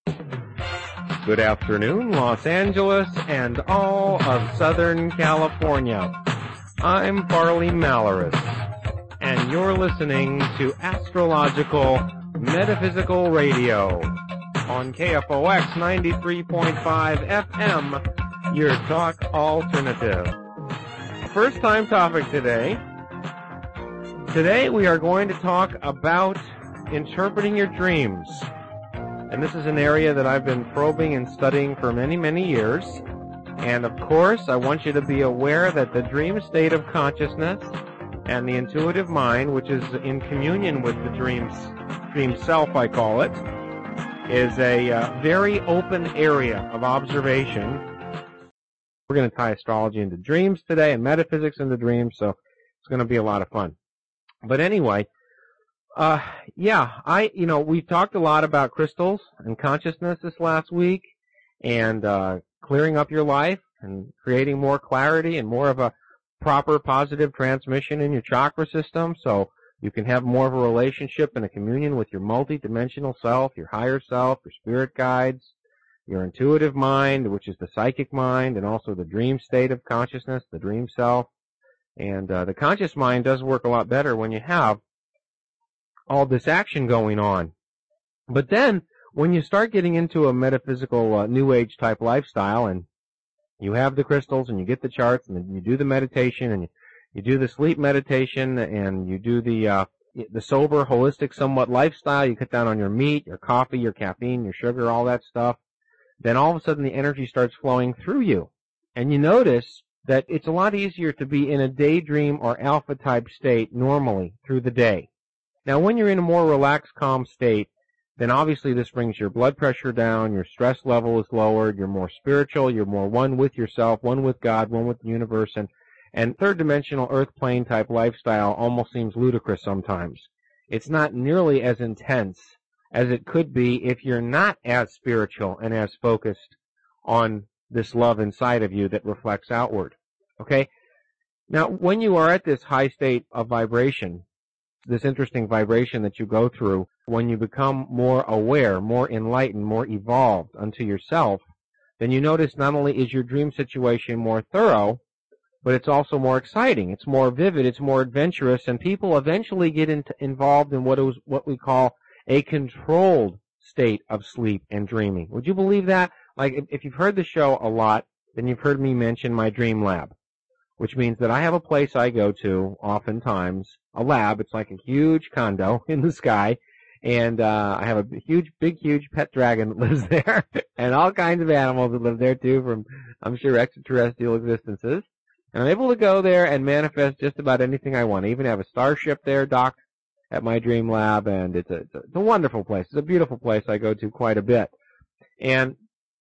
Good afternoon, Los Angeles and all of Southern California. I'm Farley Malaris, and you're listening to Astrological Metaphysical Radio on KFOX 93.5 FM, your talk alternative. First time topic today. Today we are going to talk about interpreting your dreams. And this is an area that I've been probing and studying for many, many years. And of course, I want you to be aware that the dream state of consciousness and the intuitive mind, which is in communion with the dream self, I call it, is a very open area of observation. We're going to tie astrology into dreams today and metaphysics into dreams, so it's going to be a lot of fun. But anyway, we've talked a lot about crystals and consciousness this last week, and clearing up your life and creating more clarity and more of a proper positive transmission in your chakra system, so you can have more of a relationship and a communion with your multi-dimensional self, your higher self, your spirit guides, your intuitive mind, which is the psychic mind, and also the dream state of consciousness, the dream self. And the conscious mind does work a lot better when you have all this action going on. But then, when you start getting into a metaphysical New Age type lifestyle, and you have the crystals, and you get the charts, and you do the meditation, and you do the sleep meditation, and you do the sober, holistic, somewhat lifestyle, you cut down on your meat, your coffee, your caffeine, your sugar, all that stuff, then all of a sudden the energy starts flowing through you. And you notice that it's a lot easier to be in a daydream or alpha type state normally through the day. Now, when you're in a more relaxed, calm state, then obviously this brings your blood pressure down, your stress level is lowered, you're more spiritual, you're more one with yourself, one with God, one with the universe, and third-dimensional earth plane type lifestyle almost seems ludicrous sometimes. It's not nearly as intense as it could be if you're not as spiritual and as focused on this love inside of you that reflects outward. Okay? Now, when you are at this high state of vibration, this interesting vibration that you go through, when you become more aware, more enlightened, more evolved unto yourself, then you notice not only is your dream situation more thorough, but it's also more exciting, it's more vivid, it's more adventurous, and people eventually get involved in what we call a controlled state of sleep and dreaming. Would you believe that? Like, if you've heard the show a lot, then you've heard me mention my dream lab, which means that I have a place I go to, oftentimes, a lab. It's like a huge condo in the sky, and I have a big, huge pet dragon that lives there, and all kinds of animals that live there, too, from, I'm sure, extraterrestrial existences. And I'm able to go there and manifest just about anything I want. I even have a starship there docked at my dream lab, and it's a wonderful place. It's a beautiful place I go to quite a bit. And,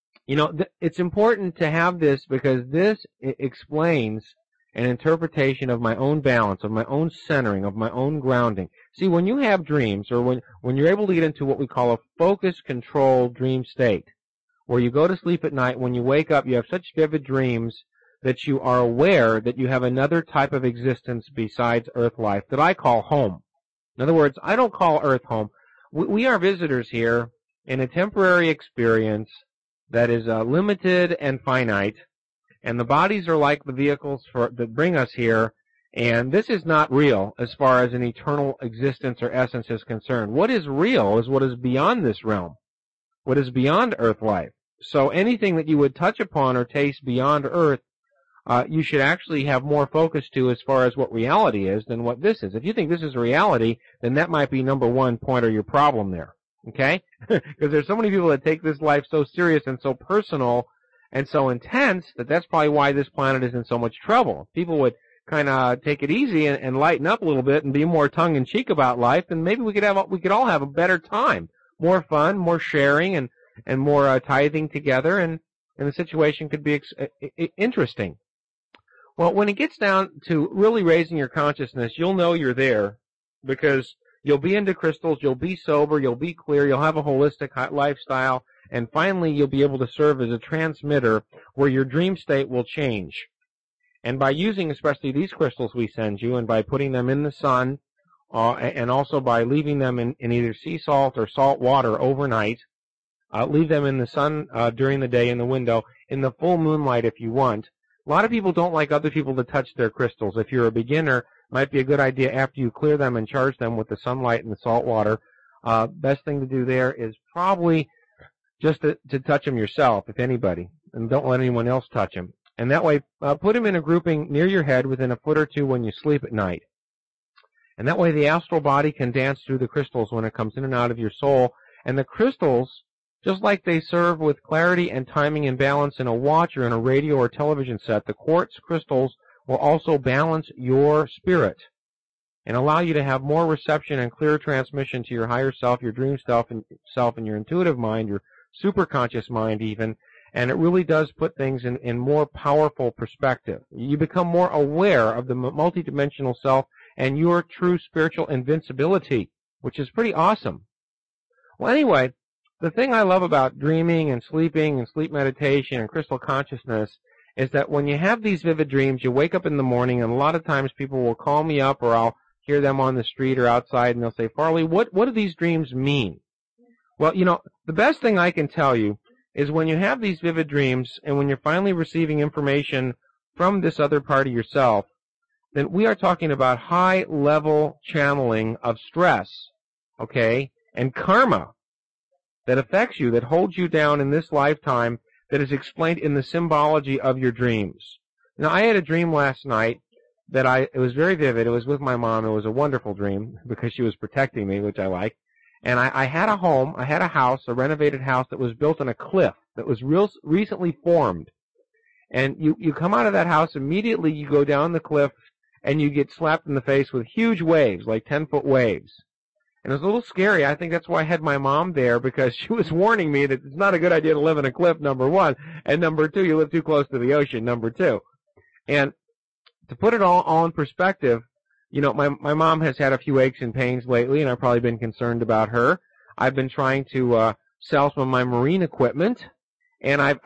it's important to have this because this explains an interpretation of my own balance, of my own centering, of my own grounding. See, when you have dreams, or when you're able to get into what we call a focus-controlled dream state, where you go to sleep at night, when you wake up, you have such vivid dreams that you are aware that you have another type of existence besides Earth life that I call home. In other words, I don't call Earth home. We are visitors here in a temporary experience that is limited and finite, and the bodies are like the vehicles that bring us here, and this is not real as far as an eternal existence or essence is concerned. What is real is what is beyond this realm, what is beyond Earth life. So anything that you would touch upon or taste beyond Earth, you should actually have more focus to as far as what reality is than what this is. If you think this is reality, then that might be number one point of your problem there, okay? Because there's so many people that take this life so serious and so personal and so intense that's probably why this planet is in so much trouble. If people would kind of take it easy and lighten up a little bit and be more tongue-in-cheek about life, then maybe we could all have a better time, more fun, more sharing, and more tithing together, and the situation could be interesting. Well, when it gets down to really raising your consciousness, you'll know you're there because you'll be into crystals, you'll be sober, you'll be clear, you'll have a holistic lifestyle, and finally you'll be able to serve as a transmitter where your dream state will change. And by using especially these crystals we send you, and by putting them in the sun, and also by leaving them in either sea salt or salt water overnight, Leave them in the sun during the day in the window, in the full moonlight if you want. A lot of people don't like other people to touch their crystals. If you're a beginner, it might be a good idea after you clear them and charge them with the sunlight and the salt water. Best thing to do there is probably just to touch them yourself, if anybody, and don't let anyone else touch them. And that way, put them in a grouping near your head within a foot or two when you sleep at night. And that way the astral body can dance through the crystals when it comes in and out of your soul. And the crystals, just like they serve with clarity and timing and balance in a watch or in a radio or television set, the quartz crystals will also balance your spirit and allow you to have more reception and clearer transmission to your higher self, your dream self, and your intuitive mind, your superconscious mind even. And it really does put things in more powerful perspective. You become more aware of the multidimensional self and your true spiritual invincibility, which is pretty awesome. Well, anyway, the thing I love about dreaming and sleeping and sleep meditation and crystal consciousness is that when you have these vivid dreams, you wake up in the morning, and a lot of times people will call me up, or I'll hear them on the street or outside, and they'll say, Farley, what do these dreams mean? Well, the best thing I can tell you is when you have these vivid dreams and when you're finally receiving information from this other part of yourself, then we are talking about high-level channeling of stress, okay, and karma that affects you, that holds you down in this lifetime, that is explained in the symbology of your dreams. Now, I had a dream last night that it was very vivid. It was with my mom. It was a wonderful dream because she was protecting me, which I like. And I had a home, I had a house, a renovated house that was built on a cliff that was recently formed. And you come out of that house, immediately you go down the cliff, and you get slapped in the face with huge waves, like 10-foot waves. And it was a little scary. I think that's why I had my mom there, because she was warning me that it's not a good idea to live in a cliff, number one, and number two, you live too close to the ocean, number two. And to put it all in perspective, my mom has had a few aches and pains lately, and I've probably been concerned about her. I've been trying to sell some of my marine equipment, and I've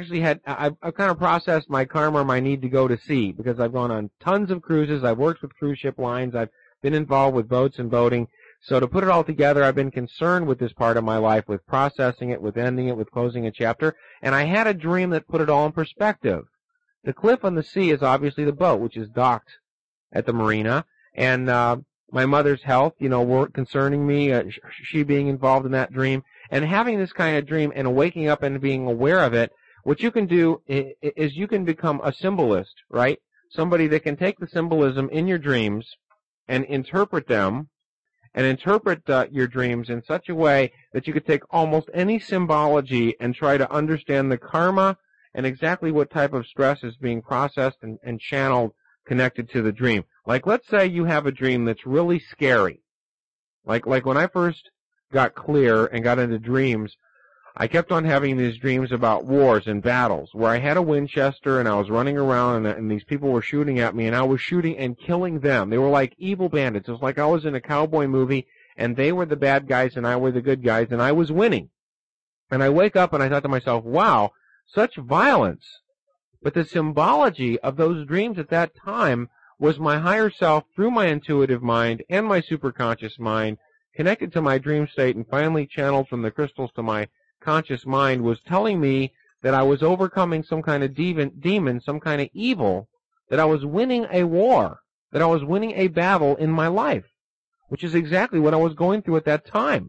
kind of processed my karma, my need to go to sea, because I've gone on tons of cruises. I've worked with cruise ship lines. I've been involved with boats and boating. So to put it all together, I've been concerned with this part of my life, with processing it, with ending it, with closing a chapter, and I had a dream that put it all in perspective. The cliff on the sea is obviously the boat, which is docked at the marina, and my mother's health, were concerning me, she being involved in that dream, and having this kind of dream and waking up and being aware of it. What you can do is you can become a symbolist, right? Somebody that can take the symbolism in your dreams and interpret them, and interpret your dreams in such a way that you could take almost any symbology and try to understand the karma and exactly what type of stress is being processed and channeled connected to the dream. Like, let's say you have a dream that's really scary. Like when I first got clear and got into dreams, I kept on having these dreams about wars and battles where I had a Winchester and I was running around and these people were shooting at me and I was shooting and killing them. They were like evil bandits. It was like I was in a cowboy movie and they were the bad guys and I were the good guys and I was winning. And I wake up and I thought to myself, wow, such violence. But the symbology of those dreams at that time was my higher self through my intuitive mind and my superconscious mind connected to my dream state and finally channeled from the crystals to my conscious mind was telling me that I was overcoming some kind of demon, some kind of evil, that I was winning a war, that I was winning a battle in my life, which is exactly what I was going through at that time.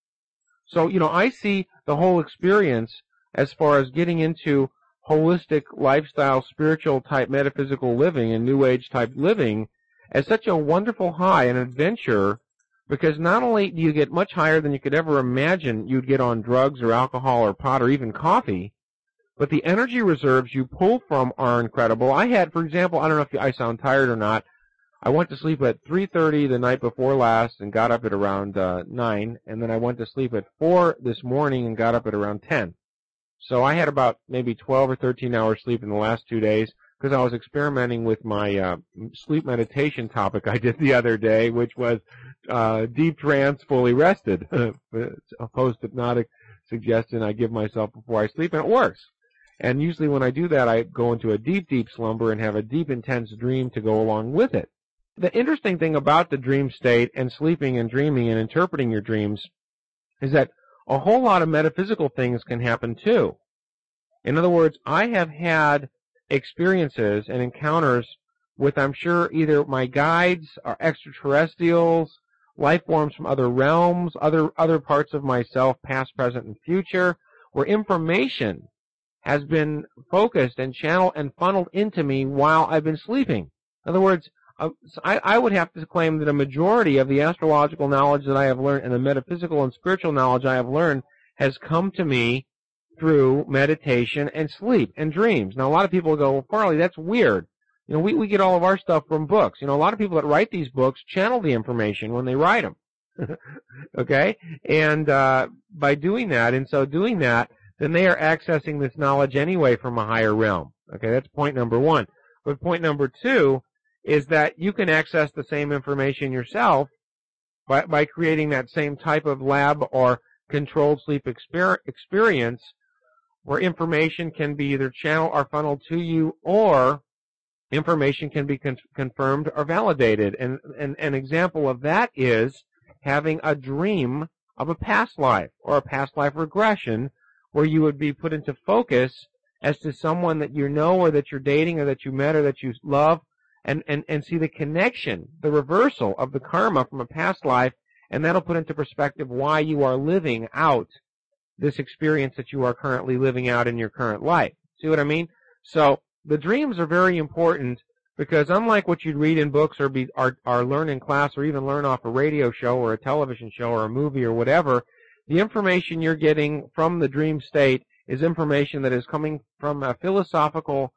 So, I see the whole experience as far as getting into holistic lifestyle, spiritual type metaphysical living and new age type living as such a wonderful high, an adventure, because not only do you get much higher than you could ever imagine you'd get on drugs or alcohol or pot or even coffee, but the energy reserves you pull from are incredible. I had, for example, I don't know if I sound tired or not, I went to sleep at 3:30 the night before last and got up at around 9, and then I went to sleep at 4 this morning and got up at around 10. So I had about maybe 12 or 13 hours sleep in the last 2 days because I was experimenting with my sleep meditation topic I did the other day, which was deep trance, fully rested. A post-hypnotic suggestion I give myself before I sleep, and it works. And usually when I do that, I go into a deep, deep slumber and have a deep, intense dream to go along with it. The interesting thing about the dream state and sleeping and dreaming and interpreting your dreams is that a whole lot of metaphysical things can happen too. In other words, I have had experiences and encounters with, I'm sure, either my guides or extraterrestrials, life forms from other realms, other parts of myself, past, present, and future, where information has been focused and channeled and funneled into me while I've been sleeping. In other words, I would have to claim that a majority of the astrological knowledge that I have learned and the metaphysical and spiritual knowledge I have learned has come to me through meditation and sleep and dreams. Now, a lot of people go, well, Farley, that's weird. We get all of our stuff from books. A lot of people that write these books channel the information when they write them. Okay? And by doing that, then they are accessing this knowledge anyway from a higher realm. Okay, that's point number one. But point number two is that you can access the same information yourself by creating that same type of lab or controlled sleep experience where information can be either channeled or funneled to you, or information can be confirmed or validated. And an example of that is having a dream of a past life or a past life regression where you would be put into focus as to someone that you know or that you're dating or that you met or that you love, and see the connection, the reversal of the karma from a past life, and that'll put into perspective why you are living out this experience that you are currently living out in your current life. See what I mean? So the dreams are very important because unlike what you'd read in books or learn in class or even learn off a radio show or a television show or a movie or whatever, the information you're getting from the dream state is information that is coming from a philosophical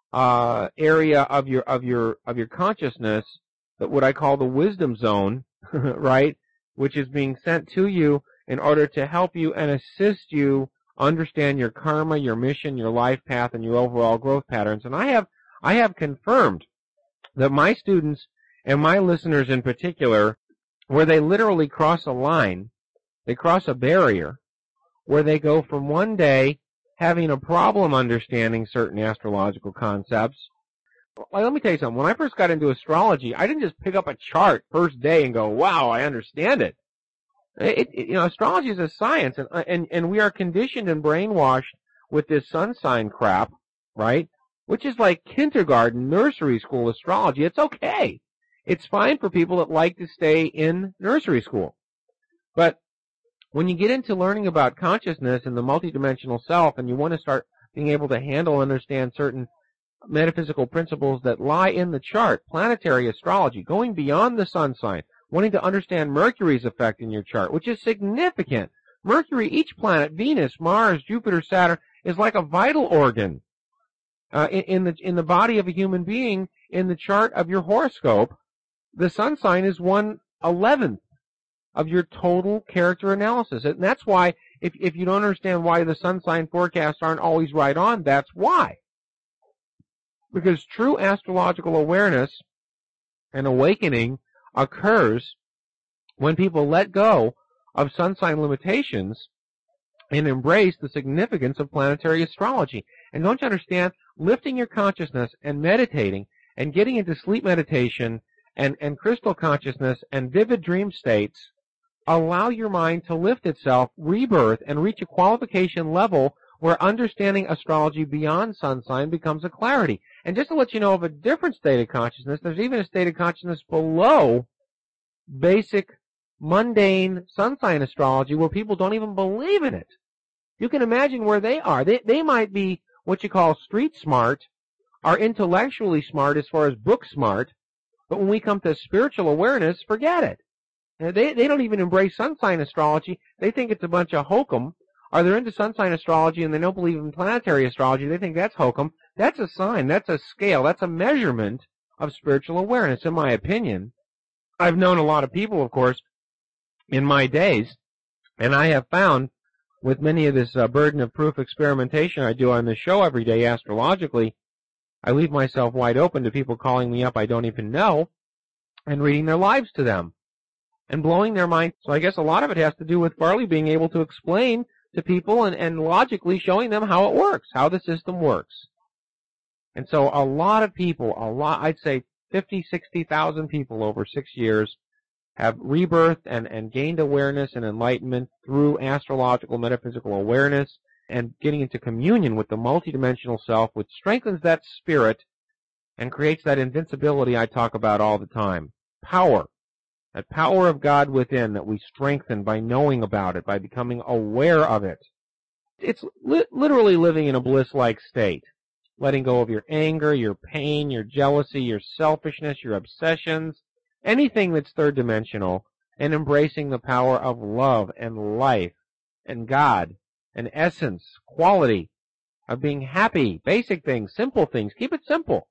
area of your consciousness, that what I call the wisdom zone, right, which is being sent to you in order to help you and assist you understand your karma, your mission, your life path, and your overall growth patterns. And I have confirmed that my students and my listeners in particular, where they literally cross a line, they cross a barrier, where they go from one day having a problem understanding certain astrological concepts. Like, let me tell you something. When I first got into astrology, I didn't just pick up a chart first day and go, wow, I understand it. Astrology is a science, and we are conditioned and brainwashed with this sun sign crap, right? Which is like kindergarten, nursery school astrology. It's okay. It's fine for people that like to stay in nursery school. But when you get into learning about consciousness and the multidimensional self, and you want to start being able to handle and understand certain metaphysical principles that lie in the chart, planetary astrology, going beyond the sun sign, wanting to understand Mercury's effect in your chart, which is significant. Mercury, each planet, Venus, Mars, Jupiter, Saturn, is like a vital organ in the body of a human being. In the chart of your horoscope, the sun sign is 1/11 of your total character analysis. And that's why, if you don't understand why the sun sign forecasts aren't always right on, that's why. Because true astrological awareness and awakening occurs when people let go of sun sign limitations and embrace the significance of planetary astrology. And don't you understand, lifting your consciousness and meditating and getting into sleep meditation and crystal consciousness and vivid dream states allow your mind to lift itself, rebirth, and reach a qualification level where understanding astrology beyond sun sign becomes a clarity. And just to let you know of a different state of consciousness, there's even a state of consciousness below basic, mundane sun sign astrology where people don't even believe in it. You can imagine where they are. They might be what you call street smart, or intellectually smart as far as book smart, but when we come to spiritual awareness, forget it. They don't even embrace sun sign astrology. They think it's a bunch of hokum. Or they're into sun sign astrology and they don't believe in planetary astrology. They think that's hokum. That's a sign. That's a scale. That's a measurement of spiritual awareness, in my opinion. I've known a lot of people, of course, in my days, and I have found with many of this burden of proof experimentation I do on this show every day astrologically, I leave myself wide open to people calling me up I don't even know and reading their lives to them and blowing their mind. So I guess a lot of it has to do with Farley being able to explain to people and logically showing them how it works, how the system works. And so a lot of people, I'd say 50, 60,000 people over 6 years have rebirthed and gained awareness and enlightenment through astrological metaphysical awareness and getting into communion with the multidimensional self, which strengthens that spirit and creates that invincibility I talk about all the time. Power. That power of God within that we strengthen by knowing about it, by becoming aware of it. It's literally living in a bliss-like state. Letting go of your anger, your pain, your jealousy, your selfishness, your obsessions, anything that's third-dimensional, and embracing the power of love and life and God and essence, quality of being happy, basic things, simple things. Keep it simple.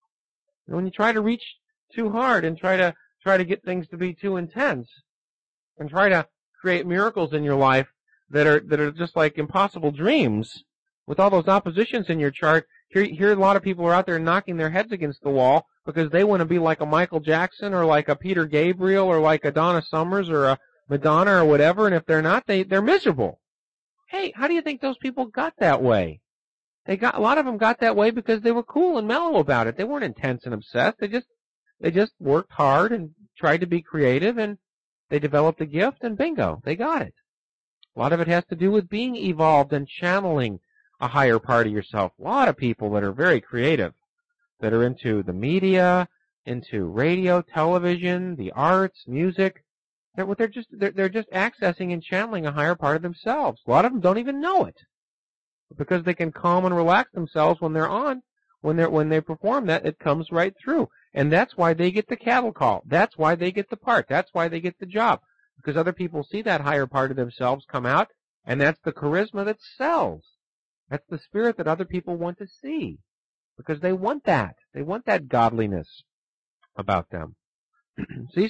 And when you try to reach too hard and try to get things to be too intense and try to create miracles in your life that are just like impossible dreams with all those oppositions in your chart, here a lot of people are out there knocking their heads against the wall because they want to be like a Michael Jackson or like a Peter Gabriel or like a Donna Summers or a Madonna or whatever, and if they're not, they're miserable. Hey, how do you think those people got that way? A lot of them got that way because they were cool and mellow about it. They weren't intense and obsessed. They just worked hard and tried to be creative, and they developed a gift, and bingo, they got it. A lot of it has to do with being evolved and channeling a higher part of yourself. A lot of people that are very creative, that are into the media, into radio, television, the arts, music, they're just accessing and channeling a higher part of themselves. A lot of them don't even know it, because they can calm and relax themselves when they're on, when they perform that, it comes right through. And that's why they get the cattle call. That's why they get the part. That's why they get the job. Because other people see that higher part of themselves come out, and that's the charisma that sells. That's the spirit that other people want to see. Because they want that. They want that godliness about them. See,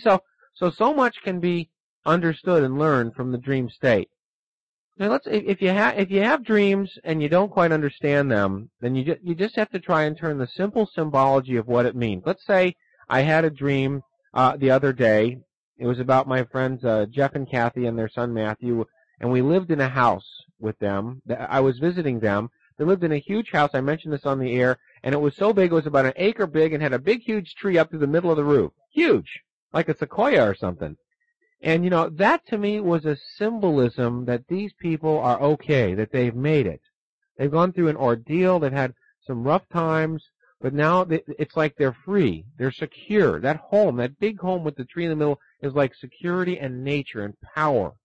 so much can be understood and learned from the dream state. Now if you have dreams and you don't quite understand them, then you just have to try and turn the simple symbology of what it means. Let's say I had a dream the other day. It was about my friends Jeff and Kathy and their son Matthew, and we lived in a house with them. I was visiting them. They lived in a huge house. I mentioned this on the air, and it was so big it was about an acre big and had a big huge tree up to the middle of the roof. Huge, like a sequoia or something. And, that to me was a symbolism that these people are okay, that they've made it. They've gone through an ordeal, they've had some rough times, but now it's like they're free, they're secure. That home, that big home with the tree in the middle, is like security and nature and power.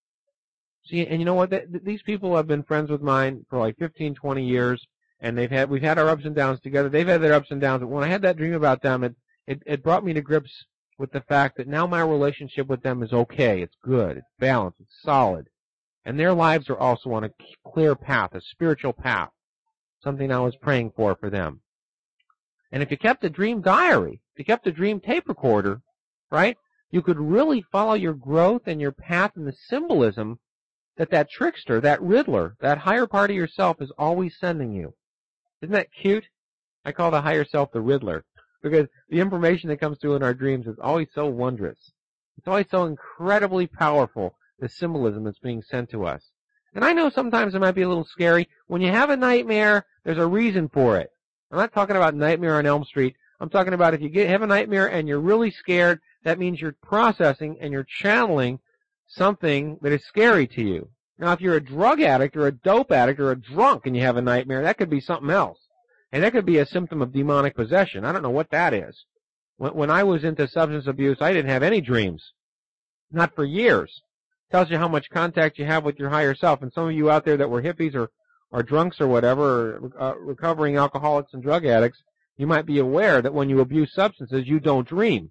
See, and you know what? These people have been friends with mine for like 15, 20 years, and we've had our ups and downs together. They've had their ups and downs, but when I had that dream about them, it brought me to grips with the fact that now my relationship with them is okay, it's good, it's balanced, it's solid. And their lives are also on a clear path, a spiritual path, something I was praying for them. And if you kept a dream diary, if you kept a dream tape recorder, right, you could really follow your growth and your path and the symbolism that trickster, that riddler, that higher part of yourself is always sending you. Isn't that cute? I call the higher self the riddler, because the information that comes through in our dreams is always so wondrous. It's always so incredibly powerful, the symbolism that's being sent to us. And I know sometimes it might be a little scary. When you have a nightmare, there's a reason for it. I'm not talking about Nightmare on Elm Street. I'm talking about if you have a nightmare and you're really scared, that means you're processing and you're channeling something that is scary to you. Now, if you're a drug addict or a dope addict or a drunk and you have a nightmare, that could be something else. And that could be a symptom of demonic possession. I don't know what that is. When I was into substance abuse, I didn't have any dreams. Not for years. Tells you how much contact you have with your higher self. And some of you out there that were hippies or drunks or whatever, or recovering alcoholics and drug addicts, you might be aware that when you abuse substances, you don't dream.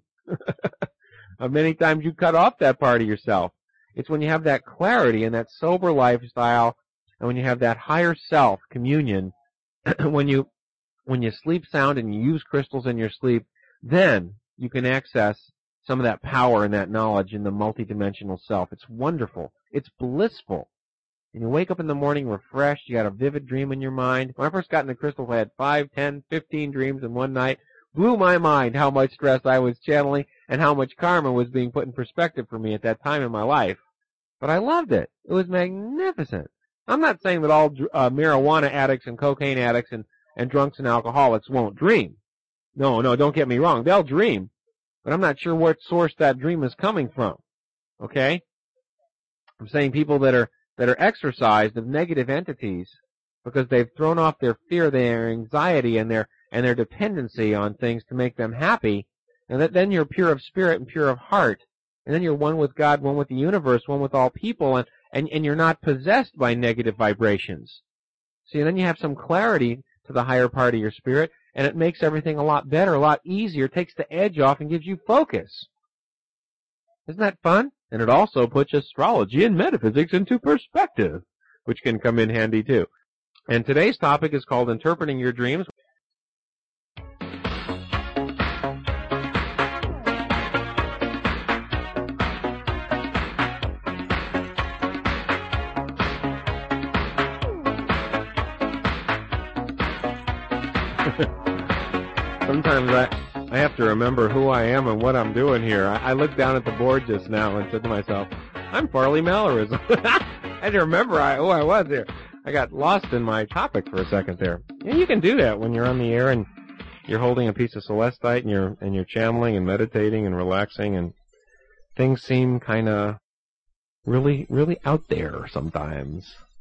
Many times you cut off that part of yourself. It's when you have that clarity and that sober lifestyle, and when you have that higher self communion, when you sleep sound and you use crystals in your sleep, then you can access some of that power and that knowledge in the multidimensional self. It's wonderful. It's blissful. And you wake up in the morning refreshed. You got a vivid dream in your mind. When I first got into crystals, I had 5, 10, 15 dreams in one night. Blew my mind how much stress I was channeling and how much karma was being put in perspective for me at that time in my life. But I loved it. It was magnificent. I'm not saying that all marijuana addicts and cocaine addicts and drunks and alcoholics won't dream. No, don't get me wrong. They'll dream. but I'm not sure what source that dream is coming from. Okay? I'm saying people that are exorcised of negative entities because they've thrown off their fear, their anxiety, and their dependency on things to make them happy, and then you're pure of spirit and pure of heart, and then you're one with God, one with the universe, one with all people, and you're not possessed by negative vibrations. See, and then you have some clarity to the higher part of your spirit, and it makes everything a lot better, a lot easier, takes the edge off and gives you focus. Isn't that fun? And it also puts astrology and metaphysics into perspective, which can come in handy too. And today's topic is called Interpreting Your Dreams. Sometimes I have to remember who I am and what I'm doing here. I looked down at the board just now and said to myself, I'm Farley Mallorism. I had to remember who I was here. I got lost in my topic for a second there. And you can do that when you're on the air and you're holding a piece of celestite and you're channeling and meditating and relaxing, and things seem kind of really, really out there sometimes.